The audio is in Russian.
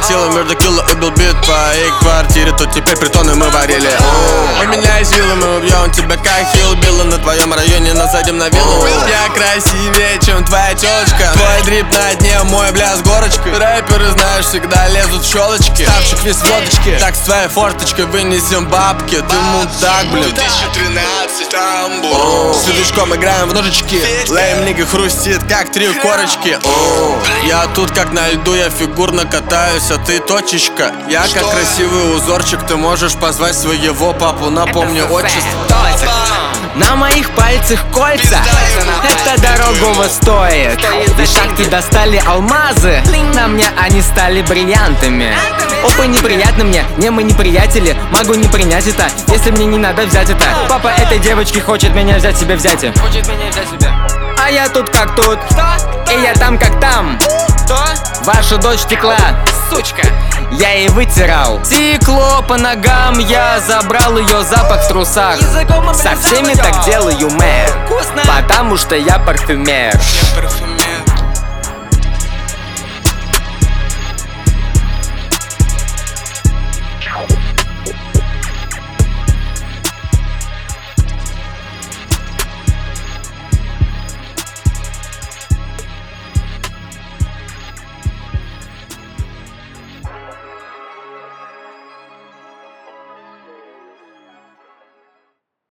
хватило между кило и был бит по их квартире. Тут теперь притоны мы варили. Поменяй силы, мы убьем тебя как Хилл-Билла. На твоем районе насадим на виллу. Я красивее, чем твоя тёлочка. Твой дрип на дне, мой бля с горочкой. Рэперы, знаешь, всегда лезут в щелочки. Ставчик весь в водочке. Так с твоей форточкой вынесем бабки. Ты мудак, блин. 2013 Тамбов. С фидушком играем в ножички. Лейм нига хрустит, как 3 корочки. Я тут как на льду, я фигурно катаюсь, а ты точечка. Я как красивый узорчик, ты можешь позвать своего папу, напомни отчество. На моих пальцах кольца, это дорогого стоит. Из шахты достали алмазы, на мне они стали бриллиантами. Опа, неприятно мне, не мы не приятели. Могу не принять это, если мне не надо взять это. Папа этой девочки хочет меня взять себе взятие. А я тут как тут, и я там как там. Ваша дочь текла, сучка, я ей вытирал. Текло по ногам, я забрал ее запах в трусах. Со всеми так делаю, мэр, потому что я парфюмер.